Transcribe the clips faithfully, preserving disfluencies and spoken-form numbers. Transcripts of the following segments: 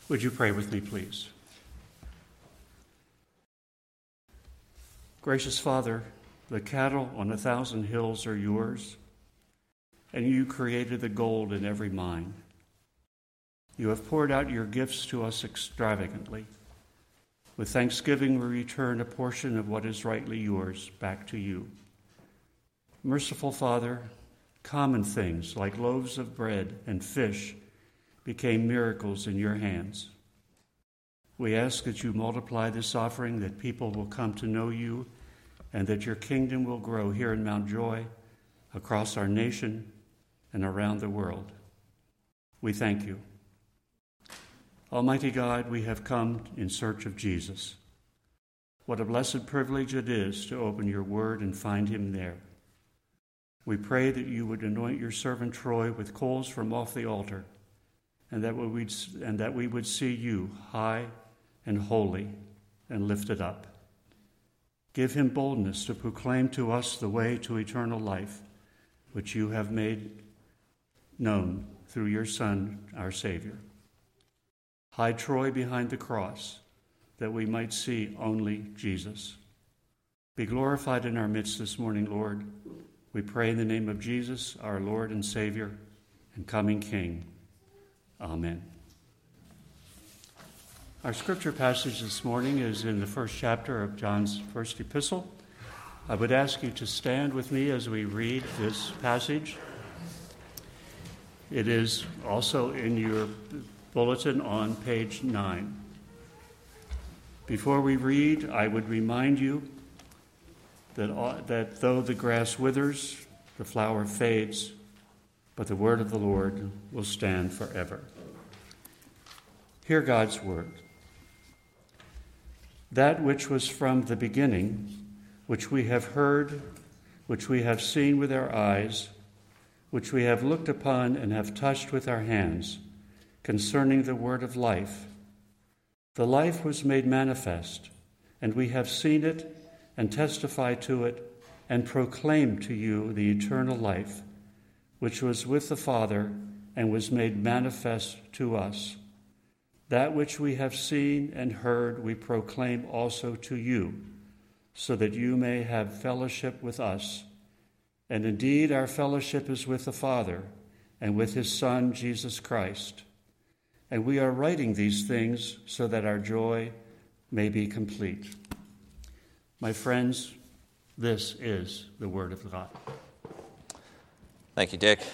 Would you pray with me, please? Gracious Father, the cattle on a thousand hills are yours, and you created the gold in every mine. You have poured out your gifts to us extravagantly. With thanksgiving, we return a portion of what is rightly yours back to you. Merciful Father, common things like loaves of bread and fish became miracles in your hands. We ask that you multiply this offering, that people will come to know you, and that your kingdom will grow here in Mount Joy, across our nation, and around the world. We thank you. Almighty God, we have come in search of Jesus. What a blessed privilege it is to open your word and find him there. We pray that you would anoint your servant Troy with coals from off the altar, and that we would, and that we would see you high and holy and lifted up. Give him boldness to proclaim to us the way to eternal life, which you have made known through your Son, our Savior. Hide Troy behind the cross, that we might see only Jesus. Be glorified in our midst this morning, Lord. We pray in the name of Jesus, our Lord and Savior and coming King. Amen. Our scripture passage this morning is in the first chapter of John's first epistle. I would ask you to stand with me as we read this passage. It is also in your bulletin on page nine. Before we read, I would remind you that, that though the grass withers, the flower fades, but the word of the Lord will stand forever. Hear God's word. That which was from the beginning, which we have heard, which we have seen with our eyes, which we have looked upon and have touched with our hands, concerning the word of life. The life was made manifest, and we have seen it and testify to it and proclaim to you the eternal life, which was with the Father and was made manifest to us. That which we have seen and heard we proclaim also to you, so that you may have fellowship with us. And indeed our fellowship is with the Father and with his Son, Jesus Christ. And we are writing these things so that our joy may be complete. My friends, this is the word of God. Thank you, Dick.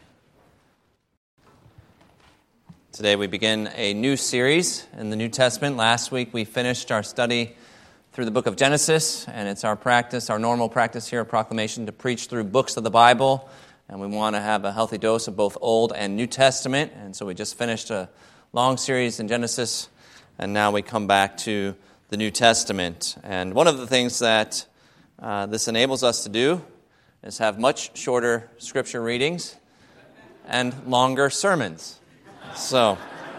Today we begin a new series in the New Testament. Last week we finished our study through the book of Genesis, and it's our practice, our normal practice here at Proclamation, to preach through books of the Bible, and we want to have a healthy dose of both Old and New Testament, and so we just finished a long series in Genesis, and now we come back to the New Testament. And one of the things that uh, this enables us to do is have much shorter scripture readings and longer sermons. So,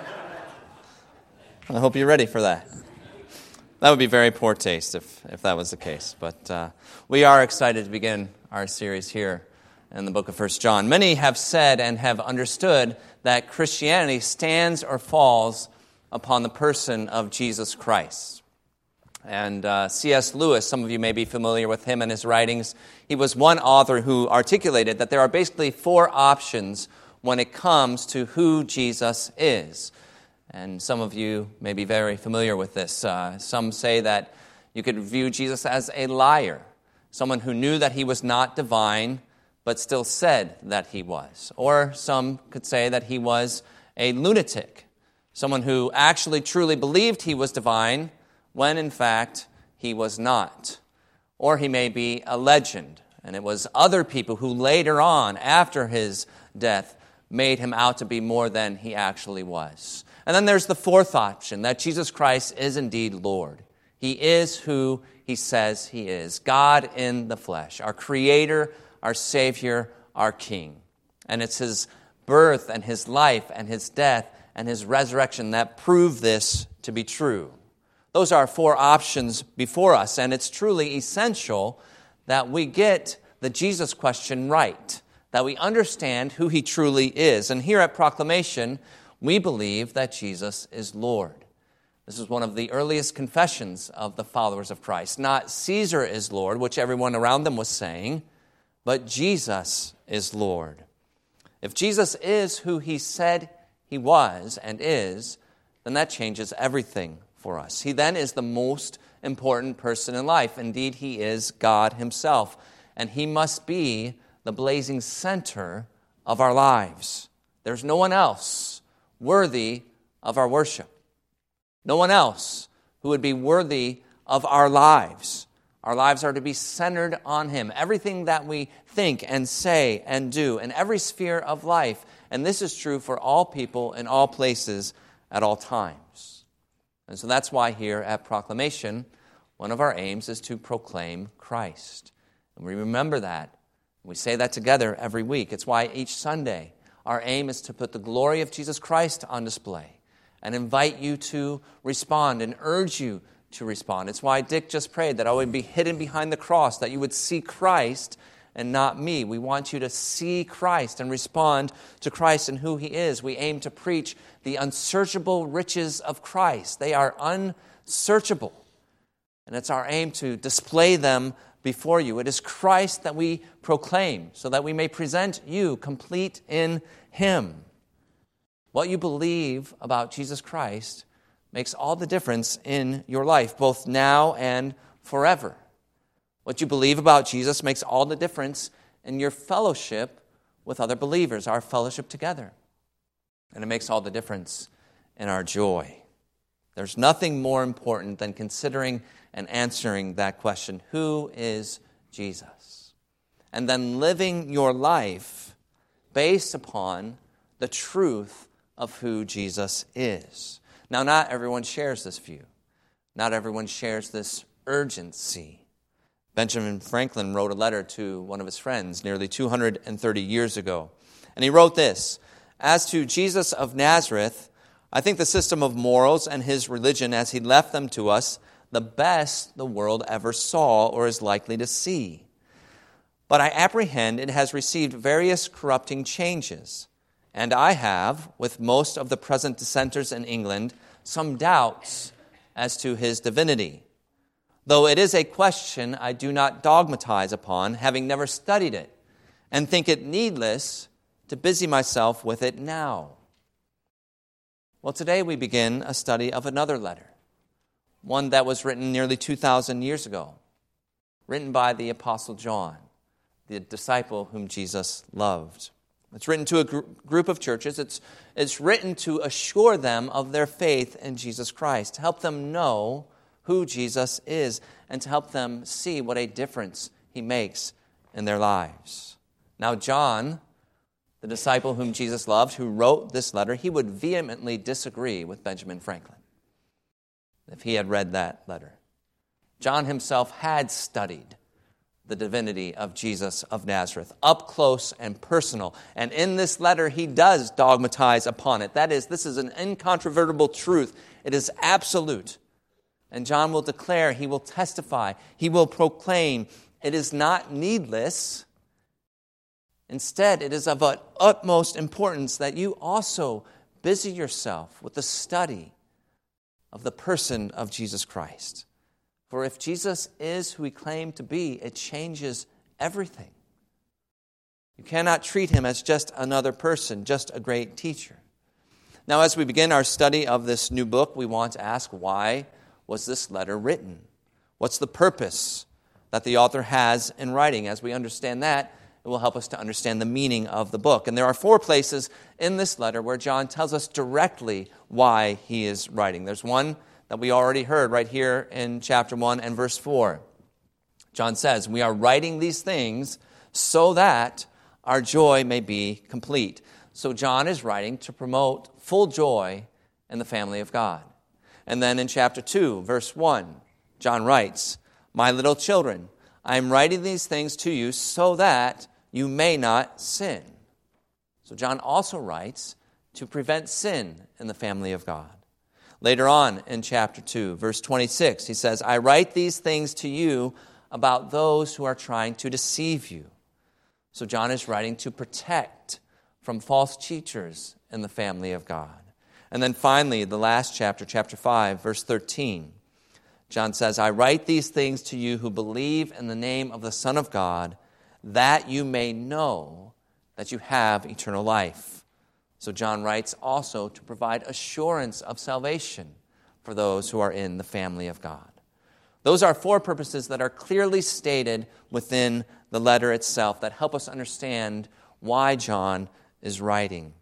I hope you're ready for that. That would be very poor taste if, if that was the case. But uh, we are excited to begin our series here in the book of First John. Many have said and have understood that Christianity stands or falls upon the person of Jesus Christ. And uh, C S Lewis, some of you may be familiar with him and his writings. He was one author who articulated that there are basically four options when it comes to who Jesus is. And some of you may be very familiar with this. Uh, some say that you could view Jesus as a liar, someone who knew that he was not divine, but still said that he was. Or some could say that he was a lunatic, someone who actually truly believed he was divine, when in fact he was not. Or he may be a legend, and it was other people who later on, after his death, made him out to be more than he actually was. And then there's the fourth option, that Jesus Christ is indeed Lord. He is who he says he is, God in the flesh, our Creator, our Savior, our King. And it's his birth and his life and his death and his resurrection that prove this to be true. Those are four options before us, and it's truly essential that we get the Jesus question right, that we understand who he truly is. And here at Proclamation, We believe that Jesus is Lord. This is one of the earliest confessions of the followers of Christ. Not Caesar is Lord, which everyone around them was saying, but Jesus is Lord. If Jesus is who he said he was and is, then that changes everything for us. He then is the most important person in life. Indeed, he is God himself, and he must be the blazing center of our lives. There's no one else worthy of our worship. No one else who would be worthy of our lives. Our lives are to be centered on him. Everything that we think and say and do in every sphere of life. And this is true for all people in all places at all times. And so that's why here at Proclamation, one of our aims is to proclaim Christ. And we remember that. We say that together every week. It's why each Sunday our aim is to put the glory of Jesus Christ on display and invite you to respond and urge you to respond. It's why Dick just prayed that I would be hidden behind the cross, that you would see Christ and not me. We want you to see Christ and respond to Christ and who he is. We aim to preach the unsearchable riches of Christ. They are unsearchable. And it's our aim to display them before you. It is Christ that we proclaim so that we may present you complete in him. What you believe about Jesus Christ makes all the difference in your life, both now and forever. What you believe about Jesus makes all the difference in your fellowship with other believers, our fellowship together. And it makes all the difference in our joy. There's nothing more important than considering and answering that question, who is Jesus? And then living your life based upon the truth of who Jesus is. Now, not everyone shares this view. Not everyone shares this urgency. Benjamin Franklin wrote a letter to one of his friends nearly two hundred thirty years ago. And he wrote this, "As to Jesus of Nazareth, I think the system of morals and his religion as he left them to us, the best the world ever saw or is likely to see. But I apprehend it has received various corrupting changes. And I have, with most of the present dissenters in England, some doubts as to his divinity. Though it is a question I do not dogmatize upon, having never studied it, and think it needless to busy myself with it now." Well, today we begin a study of another letter, one that was written nearly two thousand years ago, written by the Apostle John, the disciple whom Jesus loved. It's written to a gr- group of churches. It's, it's written to assure them of their faith in Jesus Christ, to help them know who Jesus is, and to help them see what a difference he makes in their lives. Now, John, the disciple whom Jesus loved, who wrote this letter, he would vehemently disagree with Benjamin Franklin if he had read that letter. John himself had studied the divinity of Jesus of Nazareth, up close and personal. And in this letter, he does dogmatize upon it. That is, this is an incontrovertible truth. It is absolute. And John will declare, he will testify, he will proclaim, it is not needless. Instead, it is of utmost importance that you also busy yourself with the study of the person of Jesus Christ. For if Jesus is who he claimed to be, it changes everything. You cannot treat him as just another person, just a great teacher. Now, as we begin our study of this new book, we want to ask, why was this letter written? What's the purpose that the author has in writing? As we understand that, it will help us to understand the meaning of the book. And there are four places in this letter where John tells us directly why he is writing. There's one that we already heard right here in chapter one and verse four. John says, "We are writing these things so that our joy may be complete." So John is writing to promote full joy in the family of God. And then in chapter two, verse one, John writes, "My little children, I am writing these things to you so that you may not sin." So John also writes to prevent sin in the family of God. Later on in chapter two, verse twenty-six, he says, "I write these things to you about those who are trying to deceive you." So John is writing to protect from false teachers in the family of God. And then finally, the last chapter, chapter five, verse thirteen, John says, I write these things to you who believe in the name of the Son of God, that you may know that you have eternal life. So John writes also to provide assurance of salvation for those who are in the family of God. Those are four purposes that are clearly stated within the letter itself that help us understand why John is writing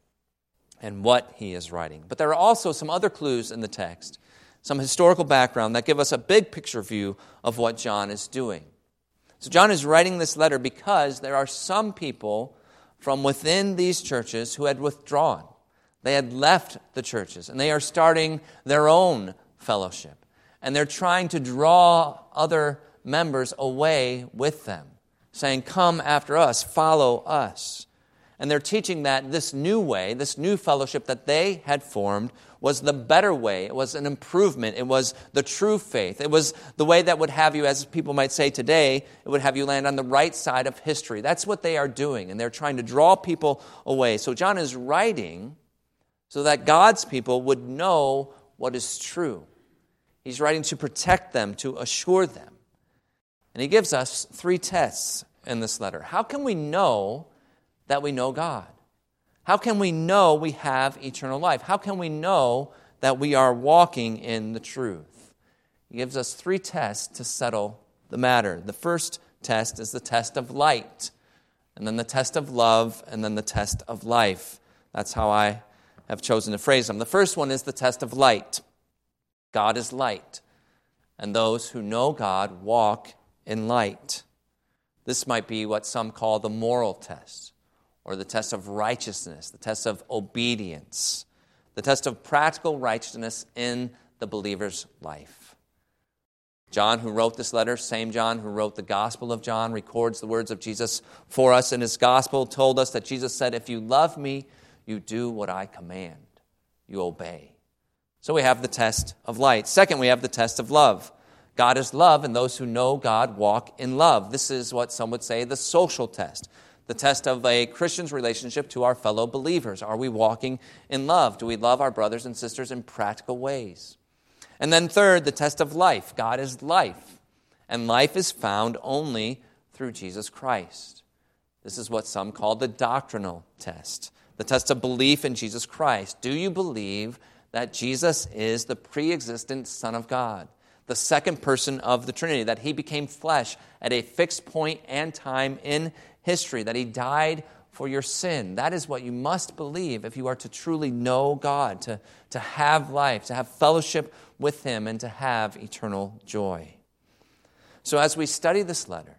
and what he is writing. But there are also some other clues in the text, some historical background that give us a big picture view of what John is doing. So John is writing this letter because there are some people from within these churches who had withdrawn. They had left the churches, and they are starting their own fellowship. And they're trying to draw other members away with them, saying, come after us, follow us. And they're teaching that this new way, this new fellowship that they had formed was the better way. It was an improvement. It was the true faith. It was the way that would have you, as people might say today, it would have you land on the right side of history. That's what they are doing, and they're trying to draw people away. So John is writing so that God's people would know what is true. He's writing to protect them, to assure them. And he gives us three tests in this letter. How can we know that we know God? How can we know we have eternal life? How can we know that we are walking in the truth? He gives us three tests to settle the matter. The first test is the test of light, and then the test of love, and then the test of life. That's how I have chosen to phrase them. The first one is the test of light. God is light, and those who know God walk in light. This might be what some call the moral test, or the test of righteousness, the test of obedience, the test of practical righteousness in the believer's life. John, who wrote this letter, same John who wrote the Gospel of John, records the words of Jesus for us in his Gospel, told us that Jesus said, if you love me, you do what I command. You obey. So we have the test of light. Second, we have the test of love. God is love, and those who know God walk in love. This is what some would say the social test. The test of a Christian's relationship to our fellow believers. Are we walking in love? Do we love our brothers and sisters in practical ways? And then third, the test of life. God is life, and life is found only through Jesus Christ. This is what some call the doctrinal test, the test of belief in Jesus Christ. Do you believe that Jesus is the pre-existent Son of God, the second person of the Trinity, that he became flesh at a fixed point and time in history, that he died for your sin? That is what you must believe if you are to truly know God, to, to have life, to have fellowship with him, and to have eternal joy. So as we study this letter,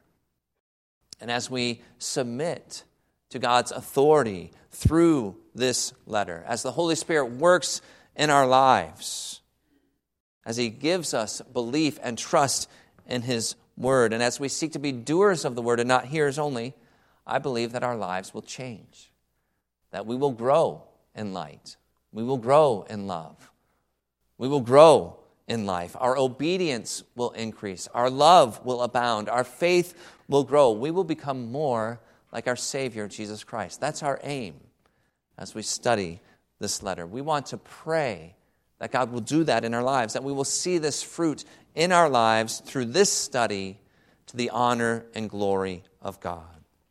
and as we submit to God's authority through this letter, as the Holy Spirit works in our lives, as he gives us belief and trust in his word, and as we seek to be doers of the word and not hearers only, I believe that our lives will change, that we will grow in light, we will grow in love, we will grow in life. Our obedience will increase, our love will abound, our faith will grow. We will become more like our Savior, Jesus Christ. That's our aim as we study this letter. We want to pray that God will do that in our lives, that we will see this fruit in our lives through this study to the honor and glory of God.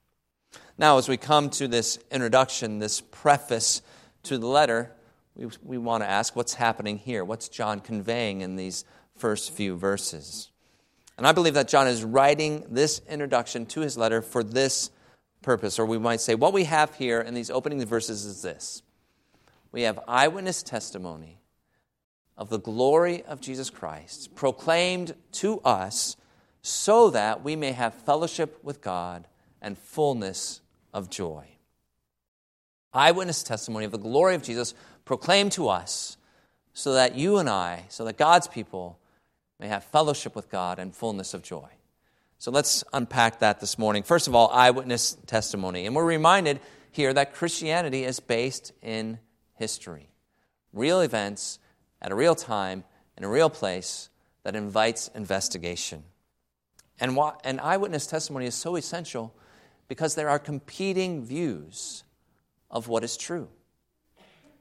Now, as we come to this introduction, this preface to the letter, we, we want to ask what's happening here. What's John conveying in these first few verses? And I believe that John is writing this introduction to his letter for this purpose, or we might say what we have here in these opening verses is this. We have eyewitness testimony of the glory of Jesus Christ proclaimed to us so that we may have fellowship with God and fullness of joy. Eyewitness testimony of the glory of Jesus proclaimed to us so that you and I, so that God's people may have fellowship with God and fullness of joy. So let's unpack that this morning. First of all, eyewitness testimony. And we're reminded here that Christianity is based in history. Real events at a real time in a real place that invites investigation. And why, and eyewitness testimony is so essential because there are competing views of what is true.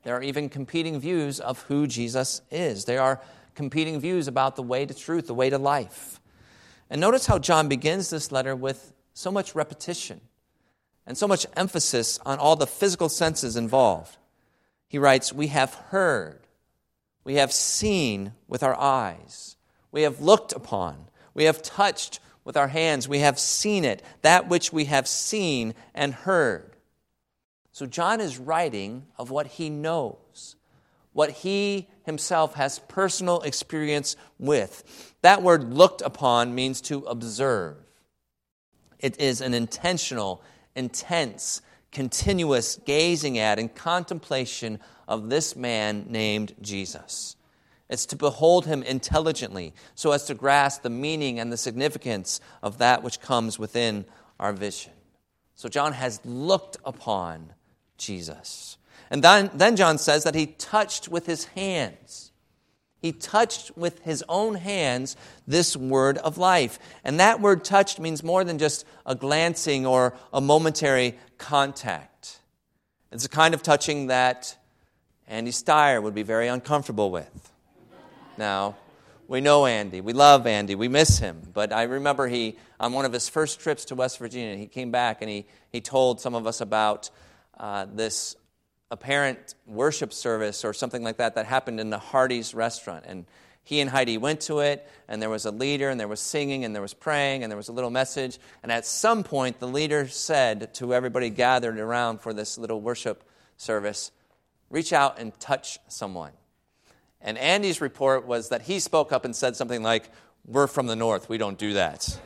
There are even competing views of who Jesus is. There are competing views about the way to truth, the way to life. And notice how John begins this letter with so much repetition and so much emphasis on all the physical senses involved. He writes, "We have heard, we have seen with our eyes, we have looked upon, we have touched with our hands, we have seen it, that which we have seen and heard." So John is writing of what he knows, what he himself has personal experience with. That word "looked upon" means to observe. It is an intentional, intense, continuous gazing at and contemplation of this man named Jesus. It's to behold him intelligently so as to grasp the meaning and the significance of that which comes within our vision. So John has looked upon Jesus. And then, then John says that he touched with his hands. He touched with his own hands this word of life. And that word touched means more than just a glancing or a momentary contact. It's a kind of touching that Andy Steyer would be very uncomfortable with. Now, we know Andy. We love Andy. We miss him. But I remember he, on one of his first trips to West Virginia, he came back and he, he told some of us about uh, this apparent worship service or something like that that happened in the Hardee's restaurant. And he and Heidi went to it, and there was a leader, and there was singing, and there was praying, and there was a little message. And at some point, the leader said to everybody gathered around for this little worship service, "Reach out and touch someone." And Andy's report was that he spoke up and said something like, "We're from the north, we don't do that."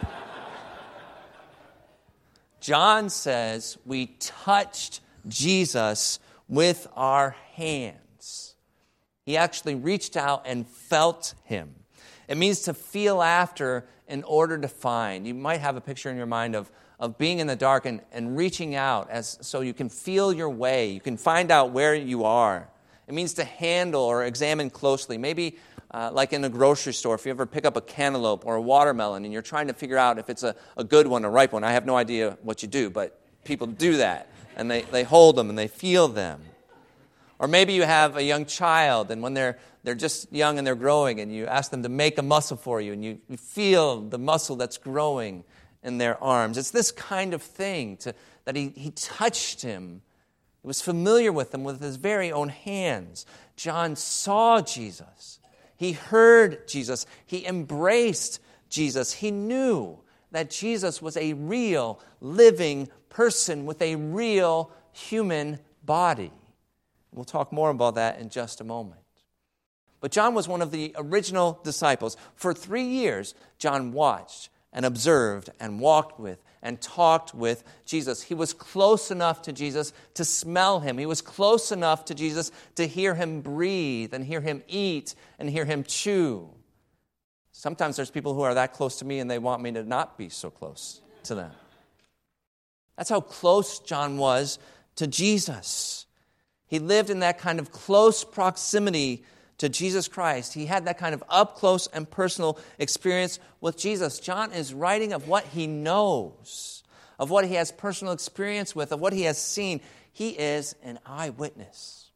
John says we touched Jesus with our hands. He actually reached out and felt him. It means to feel after in order to find. You might have a picture in your mind of, of being in the dark and, and reaching out as so you can feel your way. You can find out where you are. It means to handle or examine closely. Maybe uh, like in a grocery store, if you ever pick up a cantaloupe or a watermelon and you're trying to figure out if it's a, a good one, a ripe one. I have no idea what you do, but people do that. And they, they hold them and they feel them. Or maybe you have a young child, and when they're they're just young and they're growing, and you ask them to make a muscle for you, and you, you feel the muscle that's growing in their arms. It's this kind of thing to, that he, he touched him. He was familiar with him with his very own hands. John saw Jesus. He heard Jesus. He embraced Jesus. He knew that Jesus was a real, living person with a real human body. We'll talk more about that in just a moment. But John was one of the original disciples. For three years, John watched and observed and walked with and talked with Jesus. He was close enough to Jesus to smell him. He was close enough to Jesus to hear him breathe and hear him eat and hear him chew. Sometimes there's people who are that close to me and they want me to not be so close to them. That's how close John was to Jesus. He lived in that kind of close proximity to Jesus Christ. He had that kind of up-close and personal experience with Jesus. John is writing of what he knows, of what he has personal experience with, of what he has seen. He is an eyewitness.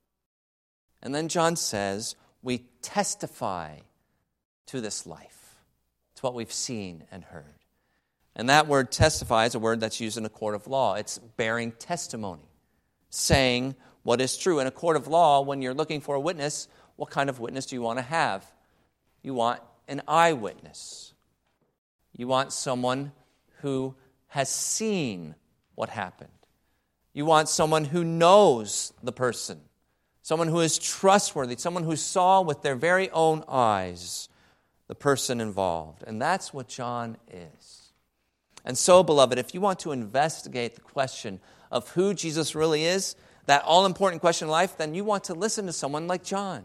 And then John says, we testify to this life. It's what we've seen and heard. And that word testify is a word that's used in a court of law. It's bearing testimony, saying what is true. In a court of law, when you're looking for a witness, what kind of witness do you want to have? You want an eyewitness. You want someone who has seen what happened. You want someone who knows the person, someone who is trustworthy, someone who saw with their very own eyes the person involved. And that's what John is. And so, beloved, if you want to investigate the question of who Jesus really is, that all-important question in life, then you want to listen to someone like John.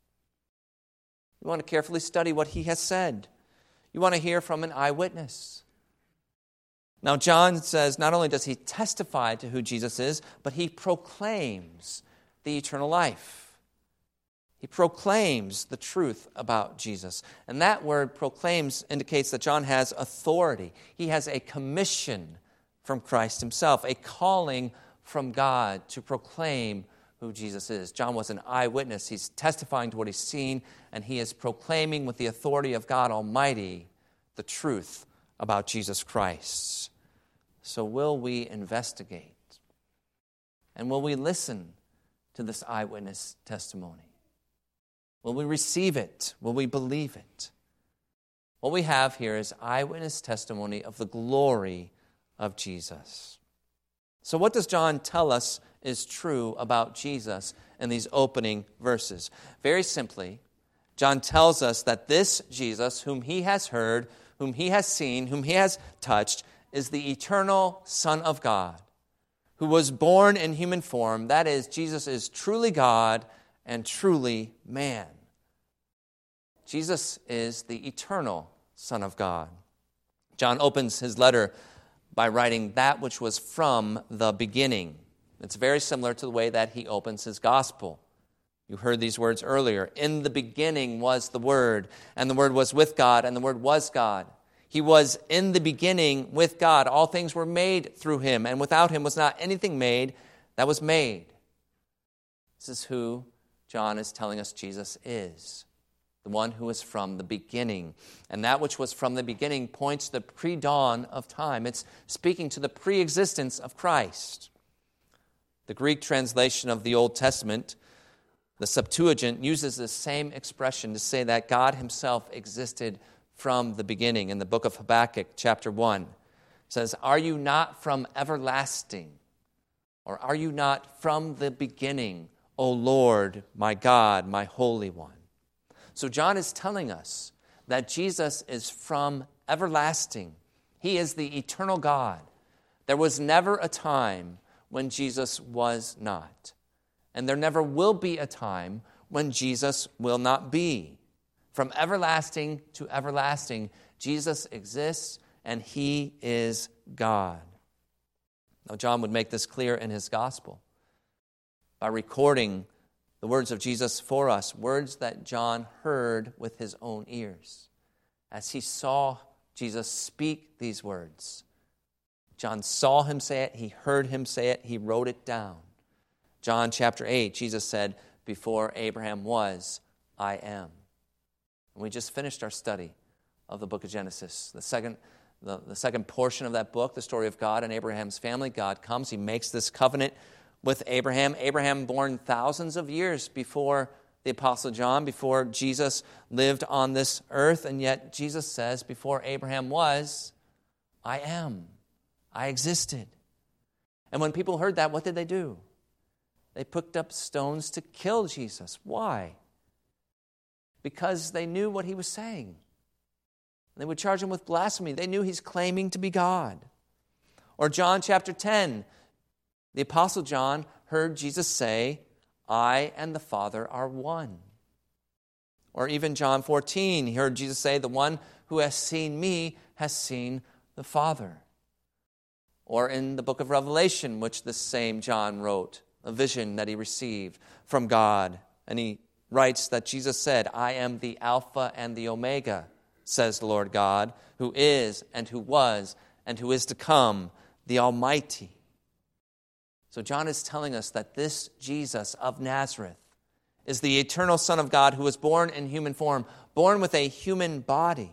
You want to carefully study what he has said. You want to hear from an eyewitness. Now, John says not only does he testify to who Jesus is, but he proclaims the eternal life. He proclaims the truth about Jesus. And that word proclaims indicates that John has authority. He has a commission from Christ himself, a calling from God to proclaim who who Jesus is. John was an eyewitness. He's testifying to what he's seen, and he is proclaiming with the authority of God Almighty the truth about Jesus Christ. So will we investigate? And will we listen to this eyewitness testimony? Will we receive it? Will we believe it? What we have here is eyewitness testimony of the glory of Jesus. So what does John tell us is true about Jesus in these opening verses? Very simply, John tells us that this Jesus, whom he has heard, whom he has seen, whom he has touched, is the eternal Son of God, who was born in human form. That is, Jesus is truly God and truly man. Jesus is the eternal Son of God. John opens his letter by writing that which was from the beginning. It's very similar to the way that he opens his gospel. You heard these words earlier. In the beginning was the Word, and the Word was with God, and the Word was God. He was in the beginning with God. All things were made through him, and without him was not anything made that was made. This is who John is telling us Jesus is, the one who is from the beginning. And that which was from the beginning points to the pre-dawn of time. It's speaking to the pre-existence of Christ. The Greek translation of the Old Testament, the Septuagint, uses the same expression to say that God himself existed from the beginning. In the book of Habakkuk, chapter one, it says, "Are you not from everlasting? Or are you not from the beginning, O Lord, my God, my Holy One?" So John is telling us that Jesus is from everlasting. He is the eternal God. There was never a time when Jesus was not. And there never will be a time when Jesus will not be. From everlasting to everlasting, Jesus exists and he is God. Now, John would make this clear in his gospel by recording the words of Jesus for us, words that John heard with his own ears. As he saw Jesus speak these words, John saw him say it, he heard him say it, he wrote it down. John chapter eight, Jesus said, "Before Abraham was, I am." And we just finished our study of the book of Genesis. The second, the, the second portion of that book, the story of God and Abraham's family. God comes, he makes this covenant with Abraham. Abraham born thousands of years before the Apostle John, before Jesus lived on this earth. And yet Jesus says, before Abraham was, I am. I existed. And when people heard that, what did they do? They picked up stones to kill Jesus. Why? Because they knew what he was saying. They would charge him with blasphemy. They knew he's claiming to be God. Or John chapter ten, the Apostle John heard Jesus say, "I and the Father are one." Or even John fourteen, he heard Jesus say, "The one who has seen me has seen the Father." Or in the book of Revelation, which this same John wrote, a vision that he received from God. And he writes that Jesus said, "I am the Alpha and the Omega, says the Lord God, who is and who was and who is to come, the Almighty." So John is telling us that this Jesus of Nazareth is the eternal Son of God who was born in human form, born with a human body.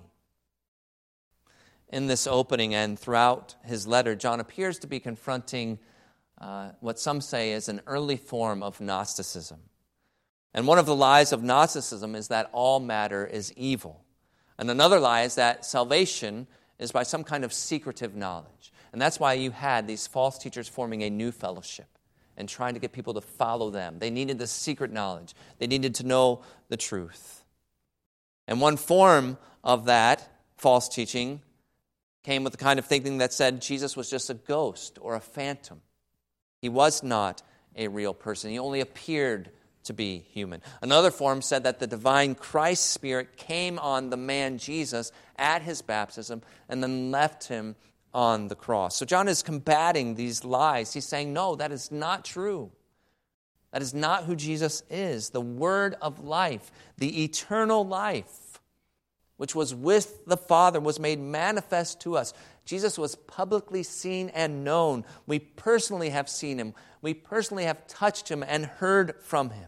In this opening and throughout his letter, John appears to be confronting uh, what some say is an early form of Gnosticism. And one of the lies of Gnosticism is that all matter is evil. And another lie is that salvation is by some kind of secretive knowledge. And that's why you had these false teachers forming a new fellowship and trying to get people to follow them. They needed the secret knowledge. They needed to know the truth. And one form of that false teaching came with the kind of thinking that said Jesus was just a ghost or a phantom. He was not a real person. He only appeared to be human. Another form said that the divine Christ Spirit came on the man Jesus at his baptism and then left him on the cross. So John is combating these lies. He's saying, no, that is not true. That is not who Jesus is. The Word of life, the eternal life, which was with the Father, was made manifest to us. Jesus was publicly seen and known. We personally have seen him. We personally have touched him and heard from him.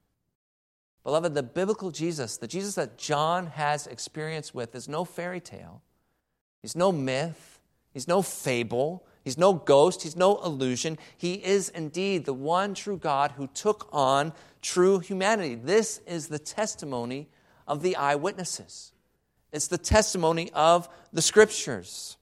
Beloved, the biblical Jesus, the Jesus that John has experience with, is no fairy tale. He's no myth. He's no fable. He's no ghost. He's no illusion. He is indeed the one true God who took on true humanity. This is the testimony of the eyewitnesses. It's the testimony of the Scriptures.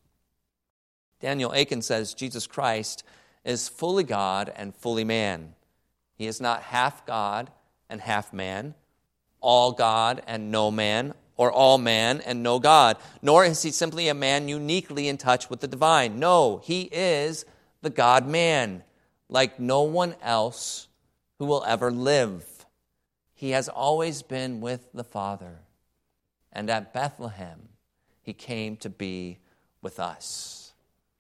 Daniel Aiken says Jesus Christ is fully God and fully man. He is not half God and half man, all God and no man, or all man and no God. Nor is he simply a man uniquely in touch with the divine. No, he is the God-man, like no one else who will ever live. He has always been with the Father. And at Bethlehem, he came to be with us.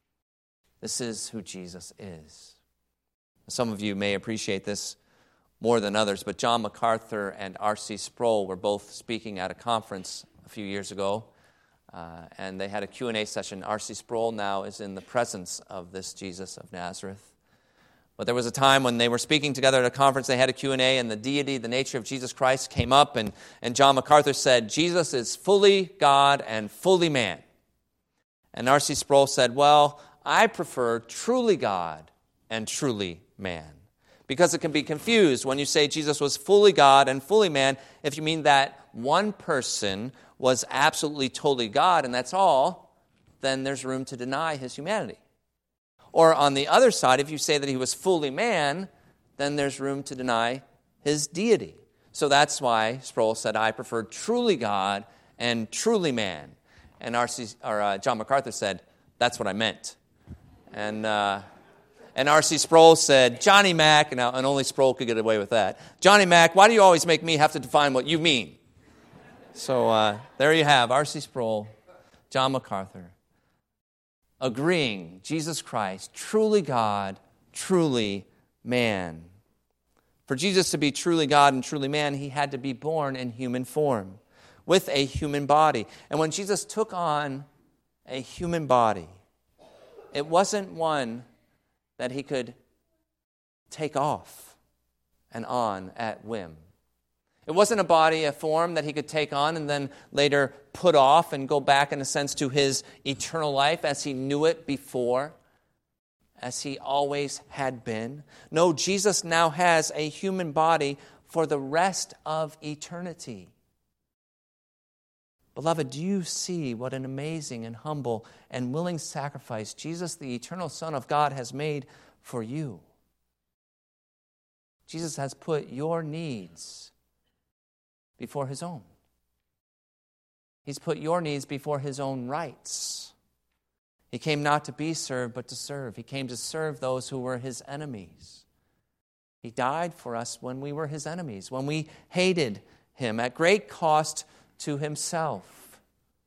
This is who Jesus is. Some of you may appreciate this more than others, but John MacArthur and R C Sproul were both speaking at a conference a few years ago, uh, and they had a Q and A session. R C Sproul now is in the presence of this Jesus of Nazareth. But there was a time when they were speaking together at a conference, they had a Q and A, and the deity, the nature of Jesus Christ came up, and, and John MacArthur said, Jesus is fully God and fully man. And R C Sproul said, well, I prefer truly God and truly man. Because it can be confused when you say Jesus was fully God and fully man, if you mean that one person was absolutely totally God and that's all, then there's room to deny his humanity. Or on the other side, if you say that he was fully man, then there's room to deny his deity. So that's why Sproul said, I prefer truly God and truly man. And R C, or, uh, John MacArthur said, that's what I meant. And... Uh, And R C Sproul said, Johnny Mac, and, and only Sproul could get away with that. Johnny Mac, why do you always make me have to define what you mean? So uh, there you have R C Sproul, John MacArthur, agreeing Jesus Christ, truly God, truly man. For Jesus to be truly God and truly man, he had to be born in human form, with a human body. And when Jesus took on a human body, it wasn't one that he could take off and on at whim. It wasn't a body, a form that he could take on and then later put off and go back, in a sense, to his eternal life as he knew it before, as he always had been. No, Jesus now has a human body for the rest of eternity. Beloved, do you see what an amazing and humble and willing sacrifice Jesus, the eternal Son of God, has made for you? Jesus has put your needs before his own. He's put your needs before his own rights. He came not to be served, but to serve. He came to serve those who were his enemies. He died for us when we were his enemies, when we hated him at great cost to himself.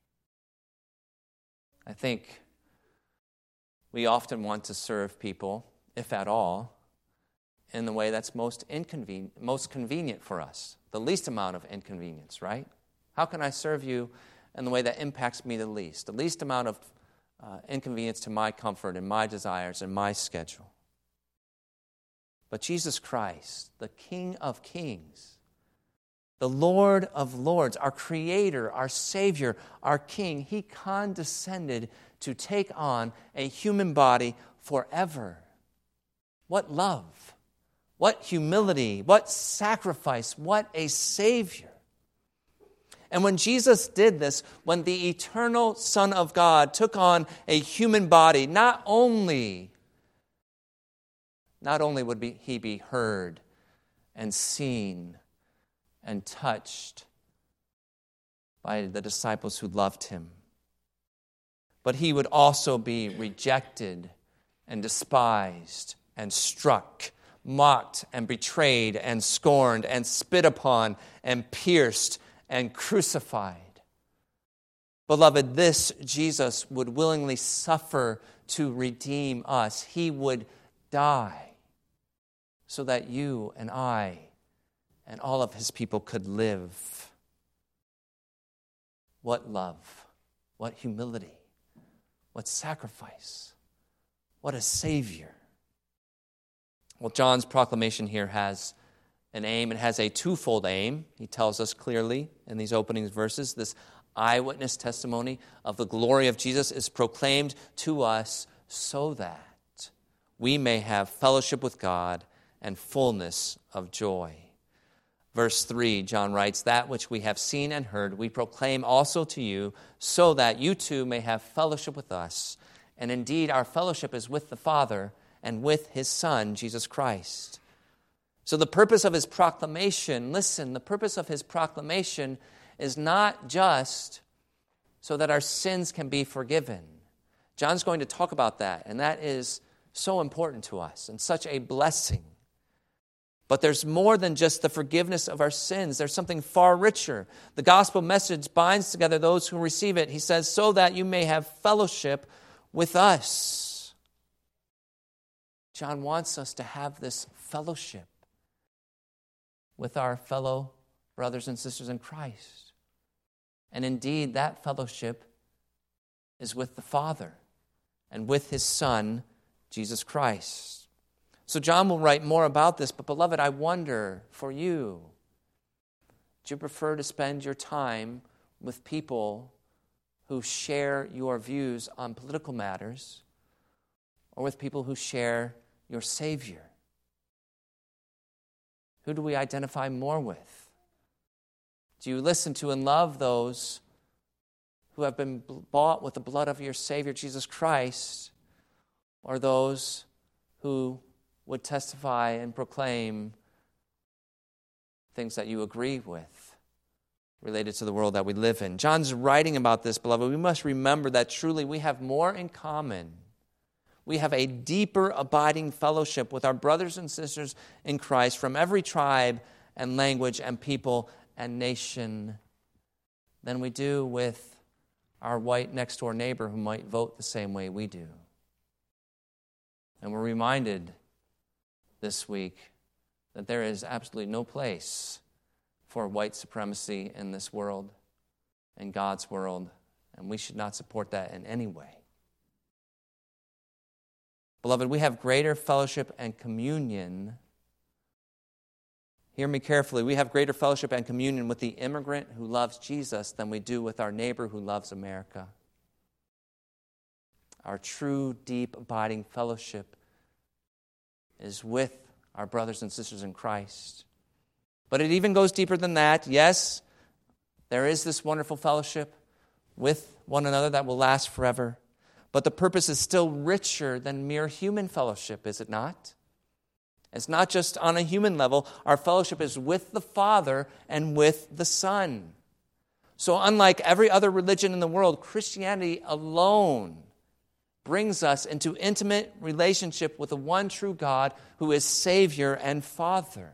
I think we often want to serve people, if at all, in the way that's most inconvenient, most convenient for us, the least amount of inconvenience, right? How can I serve you in the way that impacts me the least, the least amount of uh, inconvenience to my comfort and my desires and my schedule? But Jesus Christ, the King of Kings, the Lord of Lords, our Creator, our Savior, our King, he condescended to take on a human body forever. What love, what humility, what sacrifice, what a Savior. And when Jesus did this, when the eternal Son of God took on a human body, not only, not only would be, he be heard and seen and touched by the disciples who loved him, but he would also be rejected and despised and struck, mocked and betrayed and scorned and spit upon and pierced and crucified. Beloved, this Jesus would willingly suffer to redeem us. He would die so that you and I and all of his people could live. What love, what humility, What sacrifice. What a Savior. Well, John's proclamation here has an aim. It has a twofold aim. He tells us clearly in these opening verses, this eyewitness testimony of the glory of Jesus is proclaimed to us so that we may have fellowship with God and fullness of joy. Verse three, John writes, that which we have seen and heard, we proclaim also to you, so that you too may have fellowship with us. And indeed, our fellowship is with the Father and with His Son, Jesus Christ. So the purpose of His proclamation, listen, the purpose of His proclamation is not just so that our sins can be forgiven. John's going to talk about that, and that is so important to us and such a blessing. But there's more than just the forgiveness of our sins. There's something far richer. The gospel message binds together those who receive it. He says, so that you may have fellowship with us. John wants us to have this fellowship with our fellow brothers and sisters in Christ. And indeed, that fellowship is with the Father and with His Son, Jesus Christ. So John will write more about this, but beloved, I wonder for you, do you prefer to spend your time with people who share your views on political matters, or with people who share your Savior? Who do we identify more with? Do you listen to and love those who have been bought with the blood of your Savior, Jesus Christ, or those who would testify and proclaim things that you agree with related to the world that we live in? John's writing about this, beloved. We must remember that truly we have more in common. We have a deeper abiding fellowship with our brothers and sisters in Christ from every tribe and language and people and nation than we do with our white next-door neighbor who might vote the same way we do. And we're reminded this week that there is absolutely no place for white supremacy in this world, in God's world, and we should not support that in any way. Beloved, we have greater fellowship and communion. Hear me carefully. We have greater fellowship and communion with the immigrant who loves Jesus than we do with our neighbor who loves America. Our true, deep, abiding fellowship is with our brothers and sisters in Christ. But it even goes deeper than that. Yes, there is this wonderful fellowship with one another that will last forever. But the purpose is still richer than mere human fellowship, is it not? It's not just on a human level. Our fellowship is with the Father and with the Son. So unlike every other religion in the world, Christianity alone brings us into intimate relationship with the one true God who is Savior and Father.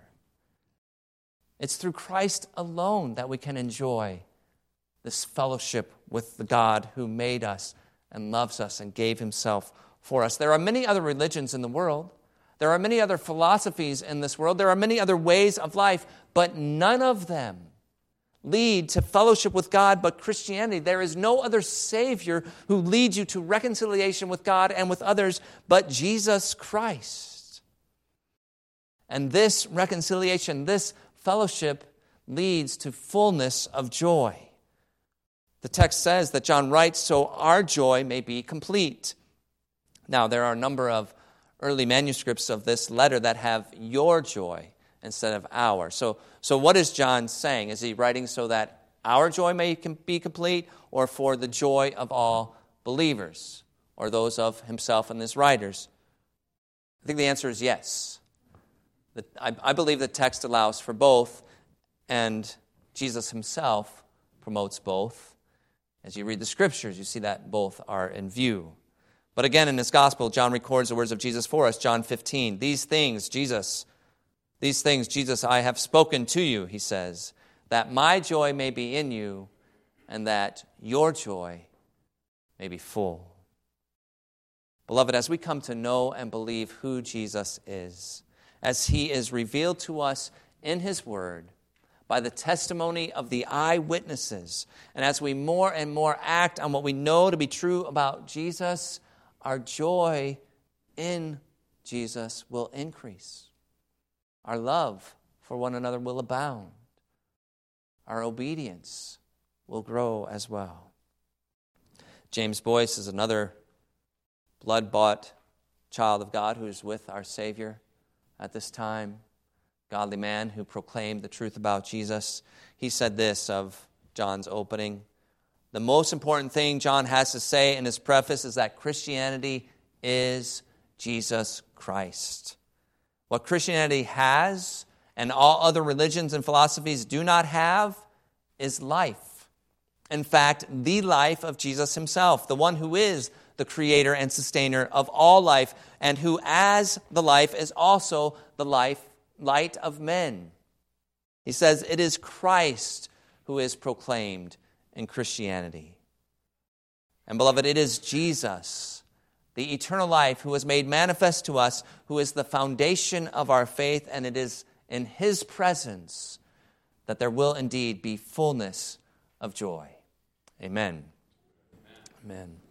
It's through Christ alone that we can enjoy this fellowship with the God who made us and loves us and gave Himself for us. There are many other religions in the world. There are many other philosophies in this world. There are many other ways of life, but none of them lead to fellowship with God but Christianity. There is no other Savior who leads you to reconciliation with God and with others but Jesus Christ. And this reconciliation, this fellowship leads to fullness of joy. The text says that John writes, so our joy may be complete. Now, there are a number of early manuscripts of this letter that have your joy instead of our. So, so what is John saying? Is he writing so that our joy may be complete, or for the joy of all believers, or those of himself and his writers? I think the answer is yes. The, I, I believe the text allows for both, and Jesus himself promotes both. As you read the Scriptures, you see that both are in view. But again, in his gospel, John records the words of Jesus for us. John fifteen, these things, Jesus, these things, Jesus, I have spoken to you, he says, that my joy may be in you and that your joy may be full. Beloved, as we come to know and believe who Jesus is, as he is revealed to us in his word, by the testimony of the eyewitnesses. And as we more and more act on what we know to be true about Jesus, our joy in Jesus will increase. Our love for one another will abound. Our obedience will grow as well. James Boyce is another blood-bought child of God who is with our Savior at this time, godly man who proclaimed the truth about Jesus. He said this of John's opening: the most important thing John has to say in his preface is that Christianity is Jesus Christ. What Christianity has and all other religions and philosophies do not have is life. In fact, the life of Jesus himself, the one who is the creator and sustainer of all life, and who as the life is also the life, light of men. He says it is Christ who is proclaimed in Christianity. And beloved, it is Jesus, the eternal life, who was made manifest to us, who is the foundation of our faith, and it is in his presence that there will indeed be fullness of joy. Amen. Amen. Amen.